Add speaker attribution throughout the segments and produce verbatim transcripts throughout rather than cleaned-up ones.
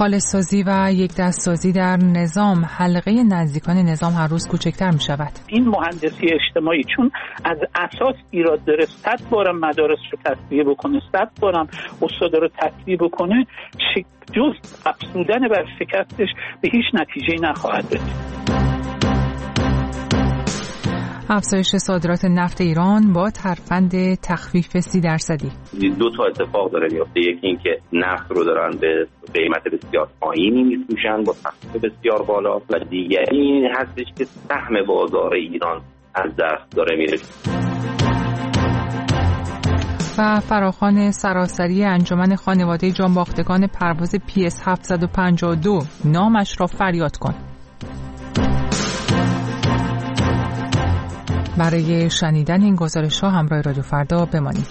Speaker 1: خالص‌سازی و یک دست‌سازی در نظام، حلقه نزدیکان نظام هر روز کوچکتر می شود.
Speaker 2: این مهندسی اجتماعی چون از اساس ایراد داره، صد بارم مدارس رو تصفیه بکنه، صد بارم استادا رو تصفیه بکنه، جز افزودن بر شکستش به هیچ نتیجه‌ای نخواهد رسید.
Speaker 1: افزایش صادرات نفت ایران با ترفند تخفیف سی درصدی.
Speaker 3: دو تا اتفاق داره میفته. یکی این که نفت رو دارن به قیمت بسیار پایینی میفروشن با تخفیف بسیار بالا، و دیگری این هستش که سهم بازار ایران از دست داره میره.
Speaker 1: و فراخوان سراسری انجمن خانواده جانباختگان پرواز پی اس هفتصد و پنجاه و دو نامش را فریاد کن. برای شنیدن این گزارش‌ها همراه رادیو فردا بمانید.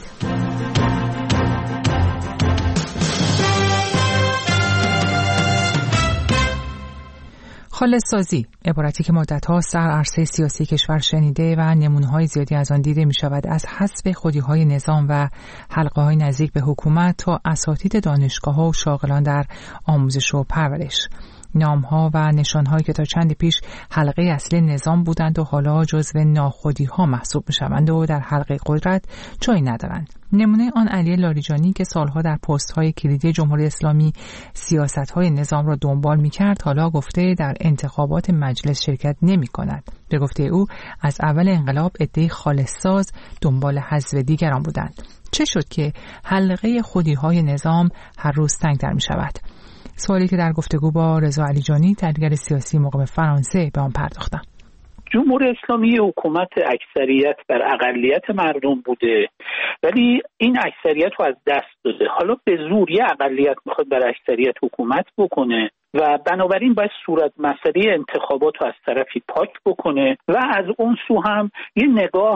Speaker 1: خالص‌سازی، عبارتی که مدت‌ها سر عرصه سیاسی کشور شنیده و نمونه‌های زیادی از آن دیده می‌شود، از حسب خودی‌های نظام و حلقه‌های نزدیک به حکومت تا اساتید دانشگاه‌ها و شاغلان در آموزش و پرورش. نام‌ها و نشان‌هایی که تا چند پیش حلقه اصلی نظام بودند و حالا جزو ناخودی‌ها محسوب می‌شوند و در حلقه قدرت جایی ندارند. نمونه آن علی لاریجانی که سالها در پست‌های کلیدی جمهوری اسلامی سیاست‌های نظام را دنبال می‌کرد، حالا گفته در انتخابات مجلس شرکت نمی‌کند. به گفته او از اول انقلاب عده‌ای خالص‌ساز دنبال حذف دیگران بودند. چه شد که حلقه خودی‌های نظام هر روز تنگ‌تر می‌شود؟ سوالی که در گفتگو با رضا علیجانی، تحلیلگر سیاسی مقیم فرانسه، به آن پرداختم.
Speaker 2: جمهوری اسلامی حکومت اکثریت بر اقلیت مردم بوده، ولی این اکثریت رو از دست داده. حالا به زور یه اقلیت میخواد بر اکثریت حکومت بکنه و بنابراین باید صورت مسئله انتخابات رو از طرفی پاک بکنه و از اون سو هم یه نگاه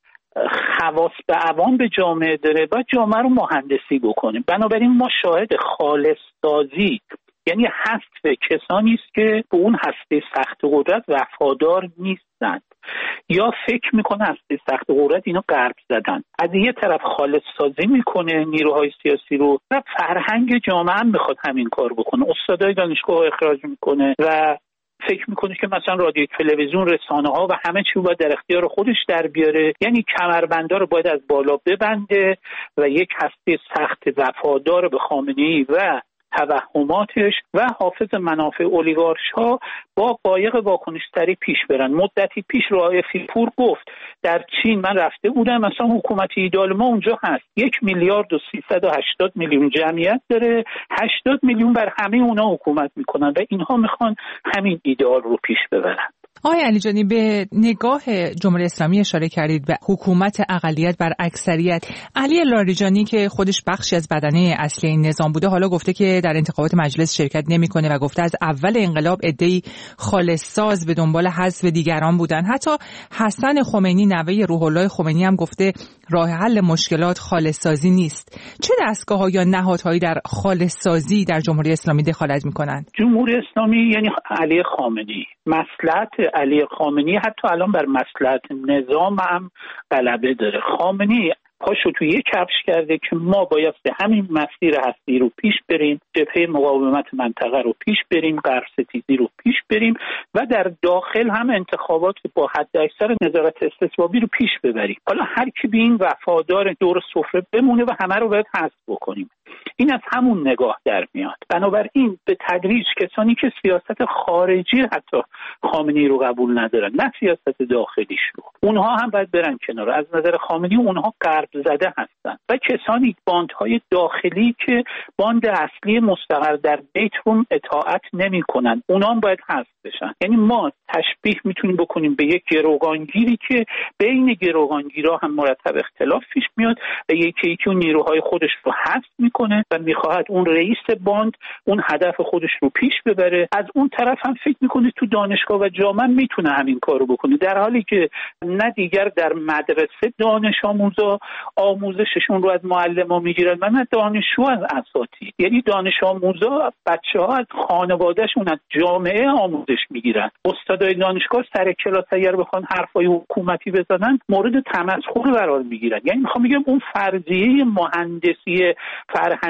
Speaker 2: خواص به عوام به جامعه داره و جامعه رو مهندسی بکنه. بنابراین ما شاهد خالص سازی، یعنی حذف کسانی است که به اون هسته سخت قدرت وفادار نیستند یا فکر میکنه هسته سخت قدرت اینو غرب زدن. از یه طرف خالص سازی میکنه نیروهای سیاسی رو و فرهنگ جامعه هم میخواد همین کار بکنه. استادای دانشگاه اخراج میکنه و فکر میکنه که مثلا رادیو، تلویزیون، رسانه ها و همه چی رو باید در اختیار خودش در بیاره، یعنی کمربندا رو باید از بالا ببنده و یک هسته سخت وفادار به خامنه‌ای و توهماتش و حافظ منافع اولیگارش ها با قایق واکنش‌تری پیش برن. مدتی پیش رائفی پور گفت در چین من رفته بودم، مثلا حکومت ایدال ما اونجا هست، یک میلیارد و سیصد و هشتاد میلیون جمعیت داره، هشتاد میلیون بر همه اونا حکومت میکنن و اینها میخوان همین ایدال رو پیش ببرن.
Speaker 1: آقای علیجانی، به نگاه جمهوری اسلامی اشاره کردید، به حکومت اقلیت بر اکثریت. علی لاریجانی که خودش بخشی از بدنه اصلی این نظام بوده، حالا گفته که در انتخابات مجلس شرکت نمی‌کنه و گفته از اول انقلاب عده‌ای خالص‌ساز به دنبال حذف دیگران بودن. حتی حسن خمینی، نوه روح الله خمینی، هم گفته راه حل مشکلات خالص‌سازی نیست. چه دستگاه‌ها یا نهادهایی در خالص‌سازی در جمهوری اسلامی دخالت می‌کنند؟
Speaker 2: جمهوری اسلامی یعنی علی خامنه‌ای، مصلحت علی خامنه‌ای حتی الان بر مصلحت نظام هم غلبه داره. خامنه‌ای پاشو توی یک کفش کرده که ما باید همین مسیر هستی رو پیش بریم، جبهه مقاومت منطقه رو پیش بریم، غرب ستیزی رو پیش بریم و در داخل هم انتخابات با حد اکثر نظارت استثبابی رو پیش ببریم. حالا هر کی به این وفادار دور سفره بمونه و همه رو باید حذف بکنیم. این از همون نگاه در میاد. بنابراین به تدریج کسانی که سیاست خارجی حتی خامنه‌ای رو قبول ندارن، نه سیاست داخلیش رو، اونها هم باید برن کنار. از نظر خامنه‌ای اونها غرب زده هستن و کسانی باندهای داخلی که باند اصلی مستقر در بیت روم اطاعت نمی‌کنن، اونها هم باید حذف بشن. یعنی ما تشبیه میتونیم بکنیم به یک گروگانگیری که بین گروگانگیرا هم مرتب اختلاف پیش میاد و یکی یکی اون نیروهای خودش رو حذف میکنه و میخواهد اون رئیس باند اون هدف خودش رو پیش ببره. از اون طرف هم فکر میکنه تو دانشگاه و جامعه میتونه همین کارو بکنه، در حالی که نه دیگر در مدرسه دانش آموزا آموزششون رو از معلما میگیرن و نه دانشجو از اساتید. یعنی دانش آموزا بچه‌ها از خانوادهشون، از جامعه آموزش میگیرن. استادای دانشگاه سر کلاس اگر بخوان حرفای حکومتی بزنن مورد تمسخر قرار میگیرن. یعنی میخوام بگم اون فرضیه مهندسی فرهنگ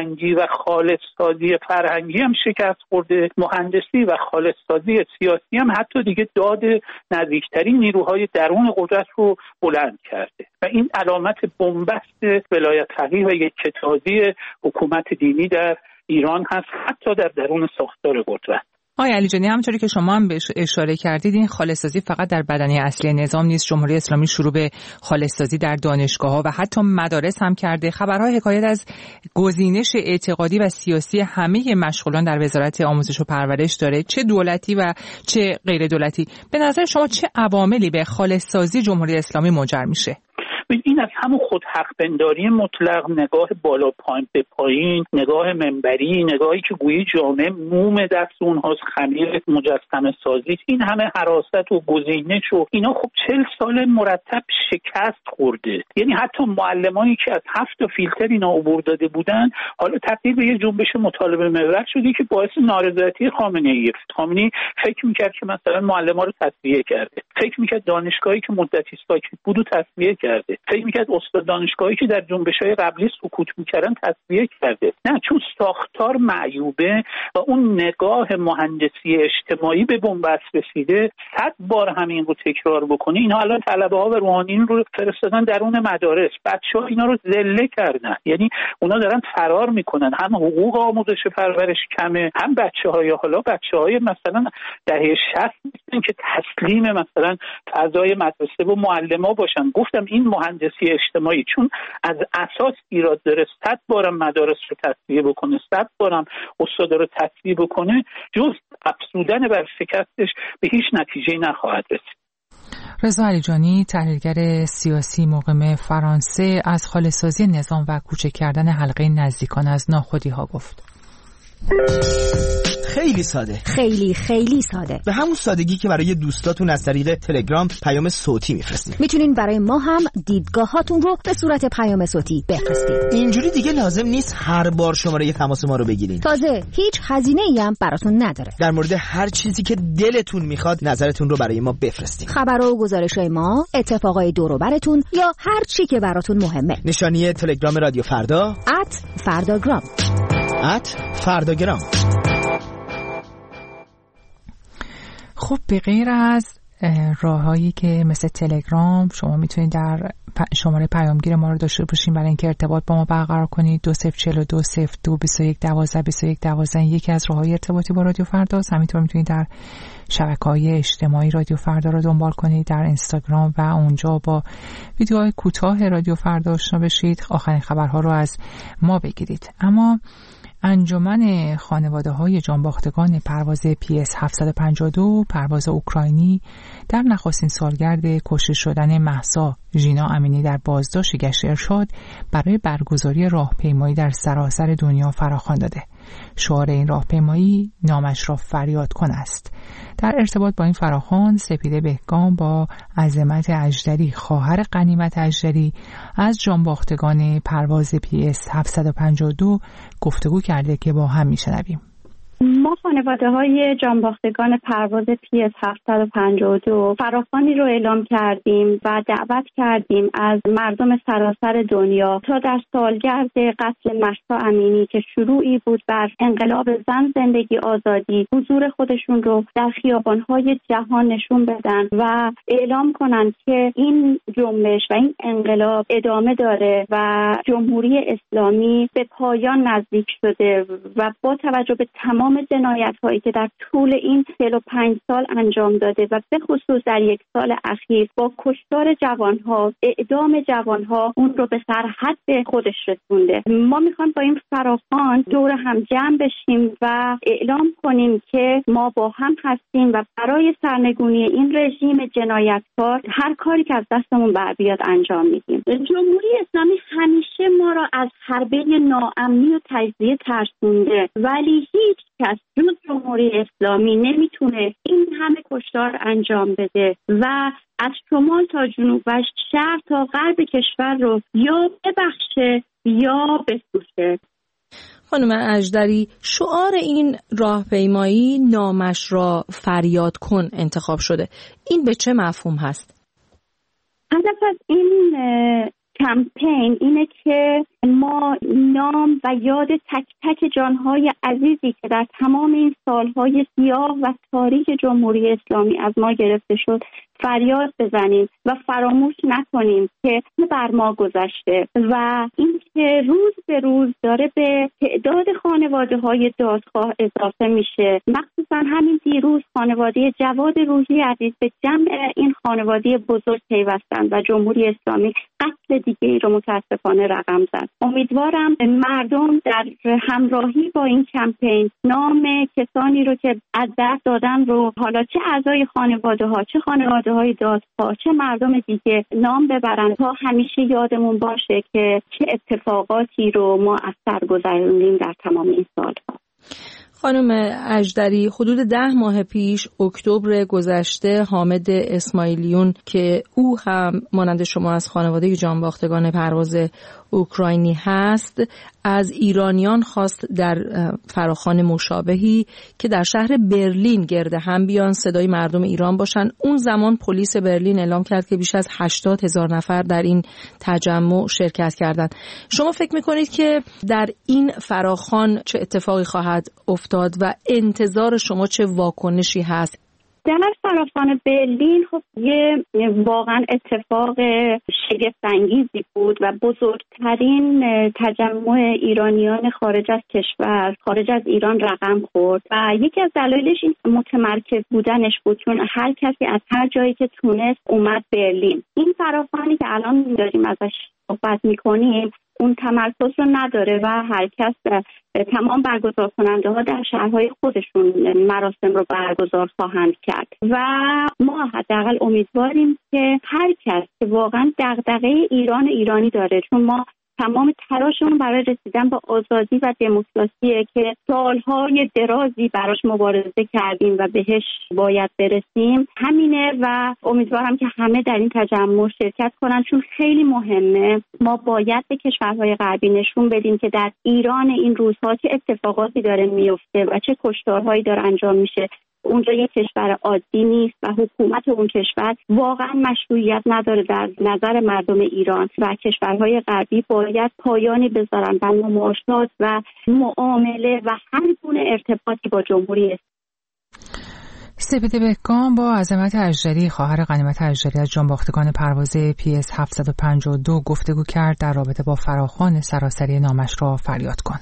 Speaker 2: فرهنگی و خالص‌سازی فرهنگی هم شکست خورده، مهندسی و خالص‌سازی سیاسی هم حتی دیگه داد نزدیکترین نیروهای درون قدرت رو بلند کرده و این علامت بنبست ولایت فقیه و یکتازی حکومت دینی در ایران هست، حتی در درون ساختار قدرت.
Speaker 1: آقای علیجانی، همونطوری که شما هم بهش اشاره کردید، این خالص‌سازی فقط در بدنه اصلی نظام نیست. جمهوری اسلامی شروع به خالص‌سازی در دانشگاه‌ها و حتی مدارس هم کرده. خبرها حکایت از گزینش اعتقادی و سیاسی همه مشغولان در وزارت آموزش و پرورش داره، چه دولتی و چه غیر دولتی. به نظر شما چه عواملی به خالص‌سازی جمهوری اسلامی منجر میشه؟
Speaker 2: این از همون خود حق پنداری مطلق، نگاه بالا پایین به پایین، نگاه منبری، نگاهی که گویی جامعه موم دست اونهاست، خمیر مجسمه سازی، این همه حراست و گزینش و اینا خب چل سال مرتب شکست خورده. یعنی حتی معلمانی که از هفت تا فیلتر اینا عبور داده بودن حالا تبدیل به یه جنبش مطالبه محور شده که باعث نارضایتی خامنه‌ای است. خامنه‌ای فکر می‌کرد که مثلا معلم‌ها رو تصفیه کرده، فکر می‌کرد دانشگاهی که مدتی ساکت بود و تصفیه کرده، فکر می‌کرد استاد دانشگاهی که در جنبش‌های قبلی سکوت می‌کردن تصفیه کرده. نه، چون ساختار معیوبه و اون نگاه مهندسی اجتماعی به بنبست رسیده، صد بار همین رو تکرار بکنی. اینا الان طلبه‌ها و روحانیون رو فرستادن درون مدارس، بچه‌ها اینا رو ذله کردن. یعنی اونا دارن فرار میکنن، هم حقوق آموزش پرورش کمه، هم بچه‌های حالا بچه‌های مثلا دهه شصت نیستن که تسلیم مثلا فضای مدرسه و معلم‌ها باشن. گفتم این مهندسی اجتماعی چون از اساس ایراد داره، صد بارم مدارس رو تصفیه بکنه، صد بارم استادا رو تصفیه بکنه، جز افزودن بر شکستش به هیچ نتیجه‌ای نخواهد رسید.
Speaker 1: رضا علیجانی، تحلیلگر سیاسی مقیم فرانسه، از خالص‌سازی نظام و کوچک کردن حلقه نزدیکان از ناخودی‌ها گفت.
Speaker 4: خیلی ساده،
Speaker 5: خیلی خیلی ساده،
Speaker 4: به همون سادگی که برای دوستاتون از طریق تلگرام پیام صوتی میفرستید.
Speaker 5: میتونین برای ما هم دیدگاهاتون رو به صورت پیام صوتی بفرستید.
Speaker 4: اینجوری دیگه لازم نیست هر بار شماره تماس ما رو بگیرین.
Speaker 5: تازه هیچ هزینه‌ای هم براتون نداره.
Speaker 4: در مورد هر چیزی که دلتون میخواد نظرتون رو برای ما بفرستید.
Speaker 5: خبرها و گزارش‌های ما، اتفاقای دور و براتون یا هر چی که براتون مهمه.
Speaker 4: نشانی تلگرام رادیو فردا
Speaker 5: ات فرداگرام
Speaker 4: ات فرداگرام.
Speaker 1: خب به غیر از راههایی که مثل تلگرام، شما میتونید در شماره پیامگیر ما رو داشته باشین برای اینکه ارتباط با ما برقرار کنید. دو صفر چهل و دو صفر دو بیست و یک دوازده بیست و یک دوازده یکی از راههای ارتباطی با رادیو فرداست. همینطور میتونید در شبکه‌های اجتماعی رادیو فردا رو دنبال کنید، در اینستاگرام و اونجا با ویدیوهای کوتاه رادیو فردا آشنا بشید، آخرین خبرها رو از ما بگیرید. اما انجمن خانواده‌های جانباختگان پرواز پی اس هفتصد و پنجاه و دو پرواز اوکراینی در نخستین سالگرد کشته شدن مهسا ژینا امینی در بازداشت گشت ارشاد برای برگزاری راهپیمایی در سراسر دنیا فراخوان داده. شعار این راهپیمایی نامش را فریاد کن است. در ارتباط با این فراخوان، سپیده بهگام با عظمت اژدری، خواهر غنیمت اژدری، از جانباختگان پرواز پی اس هفتصد و پنجاه و دو گفتگو کرده که با هم میشنویم.
Speaker 6: ما خانواده های جانباختگان پرواز پی اس هفتصد و پنجاه و دو فراخوانی رو اعلام کردیم و دعوت کردیم از مردم سراسر دنیا تا در سالگرد قتل مهسا امینی که شروعی بود بر انقلاب زن، زندگی، آزادی، حضور خودشون رو در خیابان‌های جهان نشون بدن و اعلام کنن که این جنبش و این انقلاب ادامه داره و جمهوری اسلامی به پایان نزدیک شده و با توجه به تمام جنایت هایی که در طول این چهل و پنج سال انجام داده و به خصوص در یک سال اخیر با کشتار جوان ها، اعدام جوان ها، اون رو به سرحد خودش رسونده. ما میخوایم با این فراخوان دور هم جمع بشیم و اعلام کنیم که ما با هم هستیم و برای سرنگونی این رژیم جنایتکار هر کاری که از دستمون بر بیاد انجام میدیم. جمهوری اسلامی همیشه ما را از حربه ناامنی و تجزیه ترسونده، ولی هیچ کس جز جمهوری اسلامی نمیتونه این همه کشتار انجام بده و از شمال تا جنوب و شرق تا غرب کشور رو یا ببخشه یا بسوزه.
Speaker 7: خانم اژدری، شعار این راهپیمایی نامش را فریاد کن انتخاب شده. این به چه مفهوم هست؟
Speaker 6: هدف از این کمپین اینه که ما نام و یاد تک تک جانهای عزیزی که در تمام این سالهای سیاه و تاریک جمهوری اسلامی از ما گرفته شد فریاد بزنیم و فراموش نکنیم که بر ما گذشته و این که روز به روز داره به تعداد خانواده‌های دادخواه اضافه میشه. مخصوصا همین دیروز خانواده جواد روحی عزیز به جمع این خانواده بزرگ پیوستند و جمهوری اسلامی قتل دیگه ای رو متاسفانه رقم زد. امیدوارم مردم در همراهی با این کمپین نام کسانی رو که از دست دادن رو، حالا چه اعضای خانواده ها، چه خانواده های دادخواه، چه مردم دیگه، نام ببرن تا همیشه یادمون باشه که چه اتفاقاتی رو ما از سر گذروندیم در تمام این سالها.
Speaker 7: خانم اژدری، حدود ده ماه پیش اکتبر گذشته حامد اسماعیلیون که او هم مانند شما از خانواده جانباختگان پرواز اوکراینی هست، از ایرانیان خواست در فراخوان مشابهی که در شهر برلین گرد هم بیان صدای مردم ایران باشن. اون زمان پلیس برلین اعلام کرد که بیش از هشتاد هزار نفر در این تجمع شرکت کردند. شما فکر میکنید که در این فراخوان چه اتفاقی خواهد افتاد و انتظار شما چه واکنشی هست؟
Speaker 6: در فراخوان برلین خب یه واقعا اتفاق شگفت‌انگیزی بود و بزرگترین تجمع ایرانیان خارج از کشور، خارج از ایران رقم خورد و یکی از دلایلش این متمرکز بودنش بود، چون هر کسی از هر جایی که تونست اومد برلین. این فراخوانی که الان داریم ازش صحبت میکنیم اون تمرکز رو نداره و هر کس تمام برگزار کننده ها در شهرهای خودشون مراسم رو برگزار خواهند کرد و ما حداقل امیدواریم که هر کس که واقعا دغدغه ایران ایرانی داره، چون ما تمام تلاشمون برای رسیدن به آزادی و دموکراسیه که سالهای درازی براش مبارزه کردیم و بهش باید برسیم، همینه و امیدوارم که همه در این تجمع شرکت کنن، چون خیلی مهمه. ما باید به کشورهای غربی نشون بدیم که در ایران این روزها چه اتفاقاتی داره میفته و چه کشتارهایی داره انجام میشه. اونجا یک کشور عادی نیست و حکومت اون کشور واقعا مشروعیت نداره در نظر مردم ایران و کشورهای غربی باید پایانی بذارن بر مماشات و معامله و هر گونه ارتباطی با جمهوری اسلامی.
Speaker 1: سپیده بهگام با عظمت اژدری، خواهر غنیمت اژدری از جانباختگان پرواز پی اس هفتصد و پنجاه و دو گفتگو کرد در رابطه با فراخوان سراسری نامش را فریاد کن.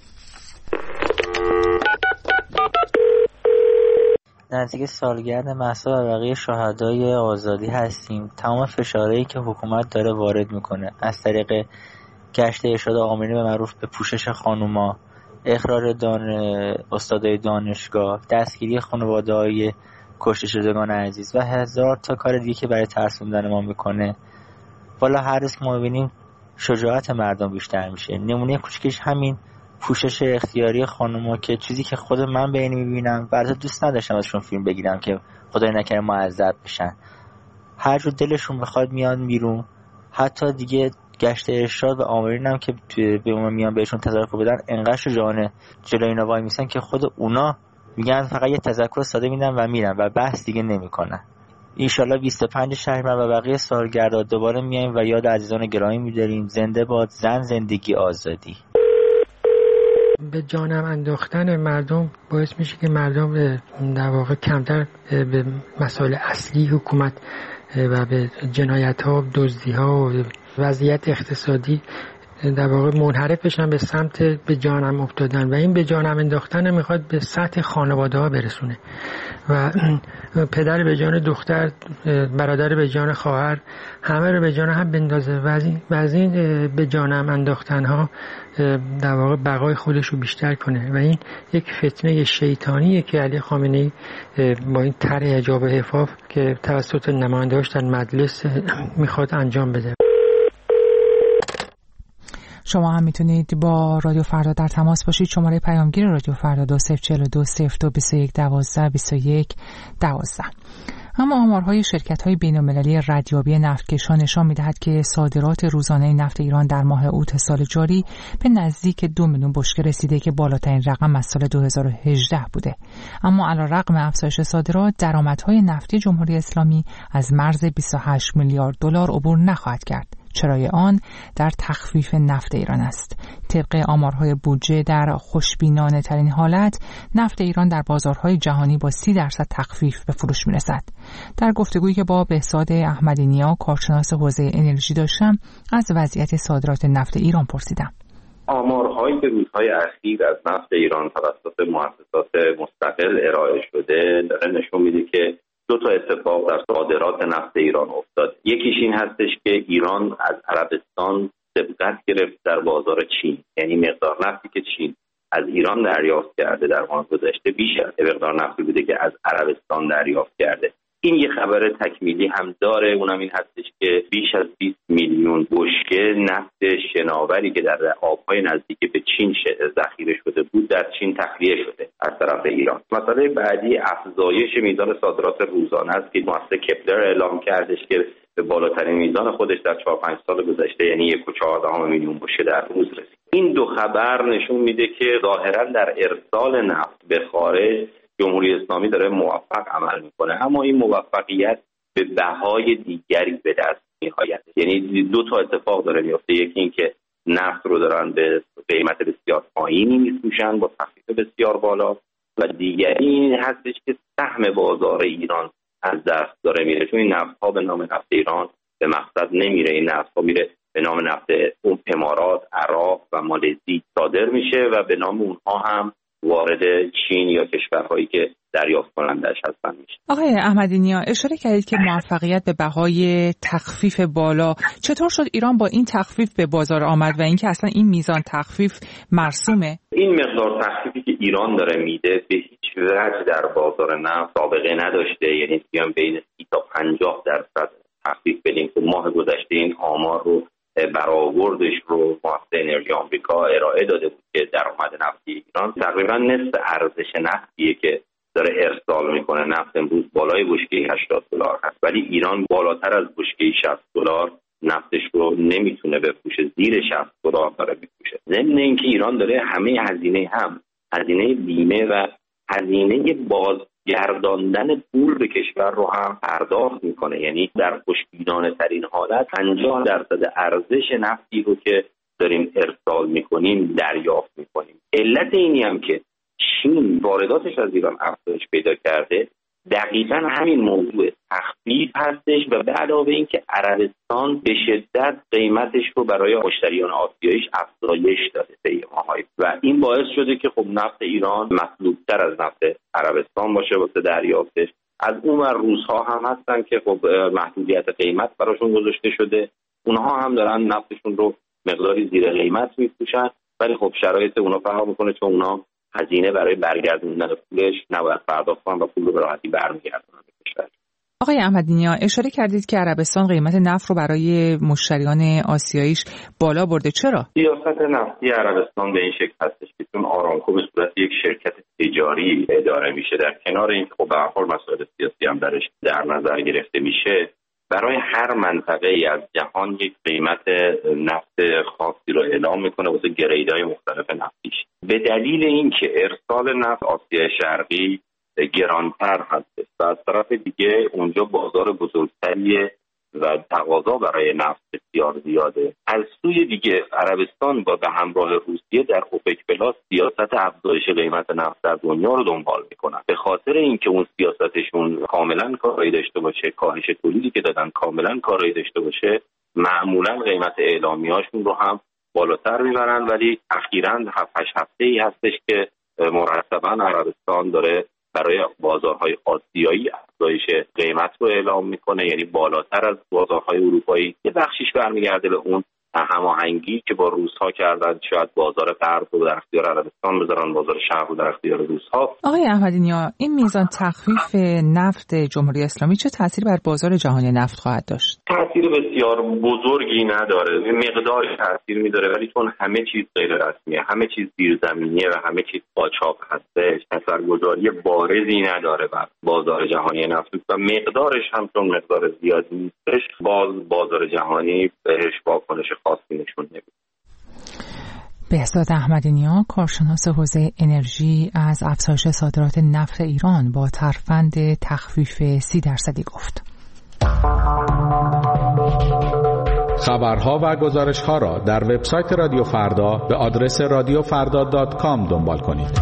Speaker 8: نزدیک سالگرد مهسا و بقیه شهدای آزادی هستیم. تمام فشارهایی که حکومت داره وارد میکنه از طریق گشت ارشاد آمرینی به معروف به پوشش خانوما، اخراج دان استادای دانشگاه، دستگیری خانواده‌های کشته شدگان عزیز و هزار تا کار دیگه که برای ترسوندن ما میکنه، والا هر روز که ما ببینیم شجاعت مردم بیشتر میشه. نمونه کوچکش همین پوشش اختیاری خانوما که چیزی که خود من به این میبینم، برای دوست نداشتم ازشون فیلم بگیرم که خدای نکنه معذب بشن. هر جو دلشون بخواد میان بیرون. حتی دیگه گشت ارشاد و آمرین هم که به اون میان بهشون تذکر بدن، انقدر شجاعانه جلوی اینا وای میسن که خود اونا میگن فقط یه تذکر ساده میدن و میرن و بحث دیگه نمیکنن. انشالله بیست و پنج شهریور و بقیه سالگردها دوباره میایم و یاد عزیزان گرامی میداریم. زنده باد زن، زندگی، آزادی.
Speaker 9: به جانم انداختن مردم باعث میشه که مردم در واقع کمتر به مسائل اصلی حکومت و به جنایت ها، دزدی ها و وضعیت اقتصادی در واقع منحرف بشن به سمت به جانم افتادن و این به جانم انداختن میخواد به سطح خانواده ها برسونه و پدر به جان دختر، برادر به جان خواهر، همه رو به جان هم بندازه و از این, و از این به جانم انداختن ها در واقع بقای خودش رو بیشتر کنه و این یک فتنه شیطانیه که علی خامنه‌ای با این طرح حجاب و حفاظ که توسط نماینده‌هاش در مجلس میخواد انجام بده.
Speaker 1: شما هم میتونید با رادیو فردا در تماس باشید. شماره پیامگیر رادیو فردا دو صفر چهل و دو صفر دو بیست و یک دوازده بیست و یک دوازده. اما آمارهای شرکت‌های بین‌المللی ردیابی نفتکشان نشان می‌دهد که صادرات روزانه نفت ایران در ماه اوت سال جاری به نزدیک دو میلیون بشکه رسیده که بالاترین رقم از سال دو هزار و هجده بوده. اما علی‌رغم افزایش صادرات، درآمدهای نفتی جمهوری اسلامی از مرز بیست و هشت میلیارد دلار عبور نخواهد کرد. چرای آن در تخفیف نفت ایران است. طبق آمارهای بودجه در خوشبینانه ترین حالت نفت ایران در بازارهای جهانی با سی درصد تخفیف به فروش میرسد. در گفتگویی که با بهزاد احمدی نیا کارشناس حوزه انرژی داشتم از وضعیت صادرات نفت ایران پرسیدم.
Speaker 3: آمارهایی که روزهای اخیر از نفت ایران توسط مؤسسات مستقل ارائه شده داره نشون میده که دو تا اتفاق در صادرات نفت ایران افتاد. یکیش این هستش که ایران از عربستان سبقت گرفت در بازار چین، یعنی مقدار نفتی که چین از ایران دریافت کرده در ماه گذشته بیش از مقدار نفتی بوده که از عربستان دریافت کرده. این یه خبر تکمیلی هم داره، اونم این هستش که بیش از بیست میلیون بشکه نفت شناوری که در آبهای نزدیک به چین ذخیره شده بود در چین تخلیه شده از طرف ایران. مسئله بعدی افزایش میزان صادرات روزانه است که مؤسسه کپلر اعلام کردش که به بالاترین میزان خودش در چهار پنج سال گذشته یعنی یک و چهار میلیون بشکه در روز رسید. این دو خبر نشون میده که ظاهرا در ارسال نفت به خارج جمهوری اسلامی داره موفق عمل میکنه، اما این موفقیت به بهای دیگری به دست میآید. یعنی دو تا اتفاق داره میفته، یکی این که نفت رو دارن به قیمت بسیار پایینی میفروشن با تخفیف بسیار بالا، و دیگری این هستش که سهم بازار ایران از دست داره میره، چون این نفت ها به نام نفت ایران به مقصد نمیره، این نفت ها میره به نام نفت امارات، عراق و مالزی صادر میشه و به نام اونها هم وارد چین یا کشورهایی که دریافت کنندش هستن میشه.
Speaker 1: آقای احمدی نیا اشاره کردید که موفقیت به بهای تخفیف بالا، چطور شد ایران با این تخفیف به بازار آمد و اینکه اصلا این میزان تخفیف مرسومه؟
Speaker 3: این مقدار تخفیفی که ایران داره میده به هیچ وجه در بازار نفت سابقه نداشته، یعنی بیان بین سی تا پنجاه درصد تخفیف بدیم که ماه گذشته این آمار رو برآوردش رو مؤسسه انرژی آمریکا ارائه داده بود که درآمد نفتی ایران تقریبا نصف ارزش نفتیه که داره ارسال میکنه. نفت امروز بالای بشکه هشتاد دلار هست، ولی ایران بالاتر از بشکه شصت دلار نفتش رو نمیتونه بفروشه، زیر شصت دلار داره میفروشه. ضمن اینکه ایران داره همه هزینه هم هزینه بیمه و هزینه بازگرداندن پول به کشور رو هم پرداخت میکنه، یعنی در خوشبینانه ترین حالت پنجاه درصد ارزش نفتی رو که داریم ارسال میکنیم دریافت میکنیم. علت اینی هم که چین وارداتش از ایران افزایش پیدا کرده دقیقاً همین موضوع تخفیف هستش و به علاوه این که عربستان به شدت قیمتش رو برای مشتریان آسیاییش افزایش داده طی ماهای و این باعث شده که خب نفت ایران مطلوب‌تر از نفت عربستان باشه واسه دریافتش. از اون ور روس‌ها هم هستن که خب محدودیت قیمت براشون گذاشته شده، اونها هم دارن نفتشون رو مقداری زیر قیمت می‌فروشن، ولی خب شرایط اونا فرق می‌کنه چون اونا هزینه برای برگردوندن پولش نباید پرداخت کنن و پول رو به راحتی برمیگردونن به کشور.
Speaker 1: آقای احمدی نیا اشاره کردید که عربستان قیمت نفت رو برای مشتریان آسیاییش بالا برده. چرا؟
Speaker 3: سیاست نفتی عربستان به این شکل هستش که چون آرامکو به صورت یک شرکت تجاری اداره میشه، در کنار این خب به هر حال مسائل سیاسی هم درش در نظر گرفته میشه، برای هر منطقه ای از جهان یک قیمت نفت خاصی رو اعلام میکنه واسه گریدهای مختلف نفتیش. به دلیل اینکه ارسال نفت آسیای شرقی گرانتر هست و از طرف دیگه اونجا بازار بزرگتریه و تقاضا برای نفت بسیار زیاده، از سوی دیگه عربستان با به همراه روسیه در اوپک پلاس سیاست افزایش قیمت نفت در دنیا رو دنبال میکنن. به خاطر اینکه اون سیاستشون کاملا کارایی داشته باشه، کاهش تولیدی که دادن کاملا کارایی داشته باشه، معمولا قیمت اعلامیه‌هاشون رو هم بالاتر میبرن، ولی اخیراً هفت هشت هفته‌ای هستش که مرتباً عربستان داره برای بازارهای آسیایی افزایش قیمت رو اعلام میکنه، یعنی بالاتر از بازارهای اروپایی. یه بخشیش برمیگرده به اون هماهنگی که با روس‌ها کردن، شاید بازار غرب رو در اختیار عربستان بذارن، بازار شرق رو در اختیار روس‌ها.
Speaker 1: آقای احمدی نیا این میزان تخفیف نفت جمهوری اسلامی چه تأثیری بر بازار جهانی نفت خواهد داشت؟
Speaker 3: تأثیر بسیار بزرگی نداره، مقداری تأثیر میذاره، ولی چون همه چیز غیر رسمیه، همه چیز زیرزمینیه و همه چیز قاچاق هستش، اثرگذاری بارزی نداره بر بازار جهانی نفت و مقدارش هم چون مقدار زیادی نیستش، باز بازار جهانی بهش واکنش خاصی نشون نمیده.
Speaker 1: بهزاد احمدی نیا کارشناس حوزه انرژی از افزایش صادرات نفت ایران با ترفند تخفیف سی درصدی گفت.
Speaker 10: خبرها و گزارش‌ها را در وبسایت رادیو فردا به آدرس رادیو فردا دات کام دنبال کنید.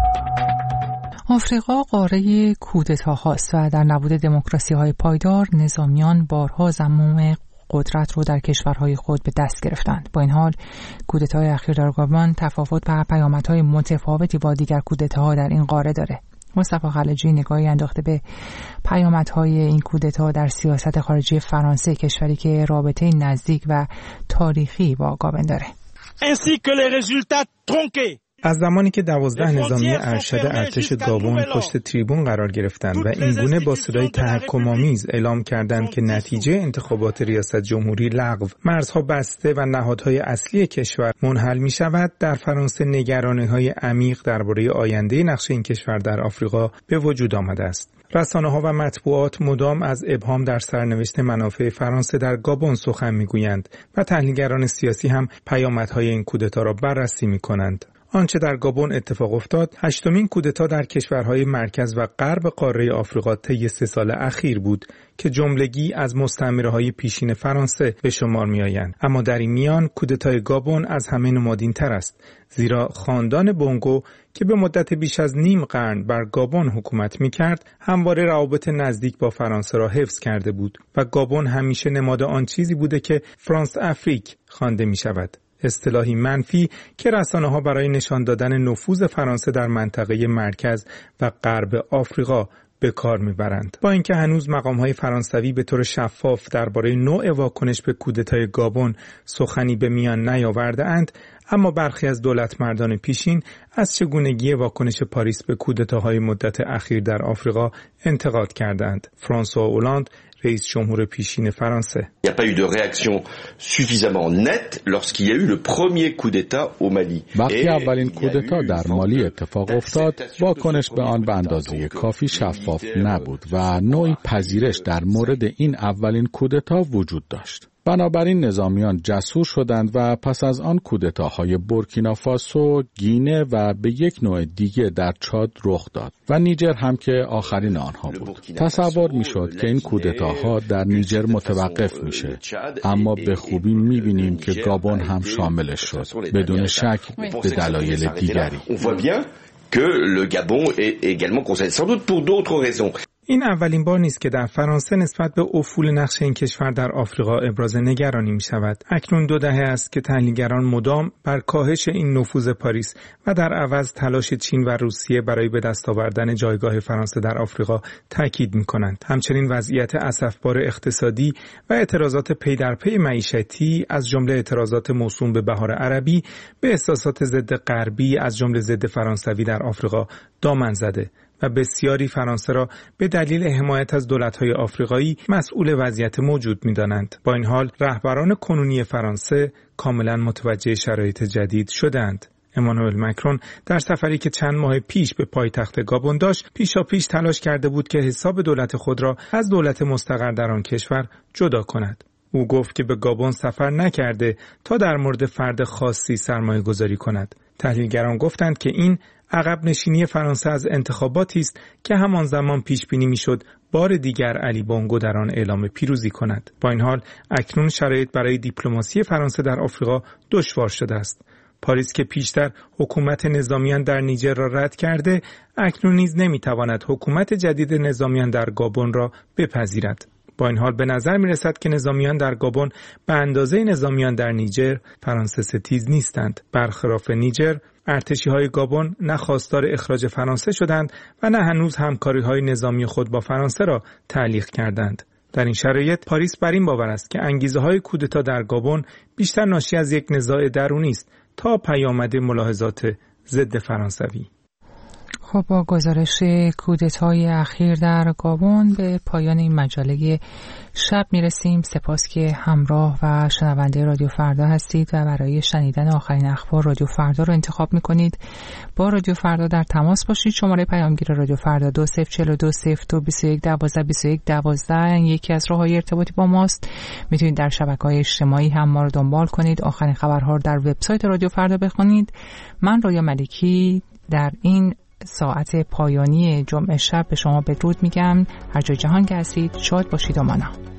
Speaker 1: آفریقا قاره کودتاهاست و در نبود دموکراسی‌های پایدار نظامیان بارها زمام قدرت رو در کشورهای خود به دست گرفتند. با این حال کودتای اخیر در گابون تفاوت و پیامدهای متفاوتی با دیگر کودتاها در این قاره داره. مصطفی خلجی نگاهی انداخته به پیامدهای این کودتا در سیاست خارجی فرانسه، کشوری که رابطه نزدیک و تاریخی با گابون داره.
Speaker 11: از زمانی که دوازده نظامی ارشد ارتش گابون پشت تریبون قرار گرفتند و این گونه با صدای تحکم‌آمیز اعلام کردند که نتیجه انتخابات ریاست جمهوری لغو، مرزها بسته و نهادهای اصلی کشور منحل می شود، در فرانسه نگرانی‌های عمیق درباره آینده نقش این کشور در آفریقا به وجود آمده است. رسانه‌ها و مطبوعات مدام از ابهام در سرنوشت منافع فرانسه در گابون سخن می‌گویند و تحلیلگران سیاسی هم پیامدهای این کودتا را بررسی می‌کنند. آنچه در گابون اتفاق افتاد، هشتمین کودتا در کشورهای مرکز و غرب قاره آفریقا طی سه سال اخیر بود که جملگی از مستعمره‌های پیشین فرانسه به شمار می‌آیند. اما در این میان کودتای گابون از همه نمادین‌تر است، زیرا خاندان بونگو که به مدت بیش از نیم قرن بر گابون حکومت می‌کرد، همواره روابط نزدیک با فرانسه را حفظ کرده بود و گابون همیشه نماد آن چیزی بوده که فرانس افریک خوانده می‌شود. اصطلاحی منفی که رسانه‌ها برای نشان دادن نفوذ فرانسه در منطقه مرکز و غرب آفریقا به کار می‌برند. با اینکه هنوز مقام‌های فرانسوی به طور شفاف درباره نوع واکنش به کودتای گابون سخنی به میان نیاورده‌اند، اما برخی از دولتمردان پیشین از چگونگی واکنش پاریس به کودتاهای مدت اخیر در آفریقا انتقاد کردند. فرانسوا اولاند، رئیس جمهور پیشین فرانسه:
Speaker 12: Il n'y a pas eu de réaction suffisamment nette lorsqu'il y a eu le premier coup d'État au Mali.
Speaker 10: وقتی اولین کودتا در مالی اتفاق افتاد، واکنش به آن به اندازه کافی شفاف نبود و نوعی پذیرش در مورد این اولین کودتا وجود داشت. بنابراین نظامیان جسور شدند و پس از آن کودتاهای بورکینافاسو، گینه و به یک نوع دیگه در چاد رخ داد و نیجر هم که آخرین آنها بود. تصور میشد که این کودتاها در نیجر متوقف میشه، اما به خوبی میبینیم که گابون هم شاملش شد، بدون شک به دلایل دیگری.
Speaker 12: que le Gabon est également concerné, sans doute pour d'autres raisons.
Speaker 11: این اولین بار نیست که در فرانسه نسبت به افول نقش این کشور در آفریقا ابراز نگرانی می شود. اکنون دو دهه است که تحلیلگران مدام بر کاهش این نفوذ پاریس و در عوض تلاش چین و روسیه برای به دست آوردن جایگاه فرانسه در آفریقا تاکید می کنند. همچنین وضعیت اسفبار اقتصادی و اعتراضات پی در پی معیشتی از جمله اعتراضات موسوم به بهار عربی به احساسات ضد غربی از جمله ضد فرانسوی در آفریقا دامن زده و بسیاری فرانسه را به دلیل حمایت از دولت‌های آفریقایی مسئول وضعیت موجود می‌دانند. با این حال رهبران کنونی فرانسه کاملا متوجه شرایط جدید شدند. امانوئل مکرون در سفری که چند ماه پیش به پایتخت گابون داشت، پیشاپیش تلاش کرده بود که حساب دولت خود را از دولت مستقر در آن کشور جدا کند. او گفت که به گابون سفر نکرده تا در مورد فرد خاصی سرمایه گذاری کند. تحلیلگران گفتند که این عقب نشینی فرانسه از انتخاباتی است که همان زمان پیش بینی میشد بار دیگر علی بونگو در آن اعلام پیروزی کند. با این حال اکنون شرایط برای دیپلماسی فرانسه در آفریقا دشوار شده است. پاریس که پیشتر حکومت نظامیان در نیجر را رد کرده، اکنون نیز نمیتواند حکومت جدید نظامیان در گابون را بپذیرد. با این حال به نظر می رسد که نظامیان در گابون به اندازه نظامیان در نیجر فرانسه ستیز نیستند. برخلاف نیجر، ارتشی‌های گابون نه خواستار اخراج فرانسه شدند و نه هنوز همکاری‌های نظامی خود با فرانسه را تعلیق کردند. در این شرایط پاریس بر این باور است که انگیزه‌های کودتا در گابون بیشتر ناشی از یک نزاع درونی است تا پیامد ملاحظات ضد فرانسوی.
Speaker 1: خب با گزارش کودتای اخیر در گابون به پایان این مجله شب میرسیم. سپاس که همراه و شنونده رادیو فردا هستید و برای شنیدن آخرین اخبار رادیو فردا رو انتخاب میکنید. با رادیو فردا در تماس باشید. شماره پیامگیر رادیو فردا دو صفر چهار دو صفر دو بیست و یک دوازده بیست و یک دوازده یکی از راههای ارتباطی با ماست. میتونید در شبکه‌های اجتماعی هم ما رو دنبال کنید. آخرین خبرها رو در وبسایت رادیو فردا بخونید. من رویا ملکی در این ساعت پایانی جمعه شب به شما بدرود میگم. هر جای جهان که هستید شاد باشید و مانا.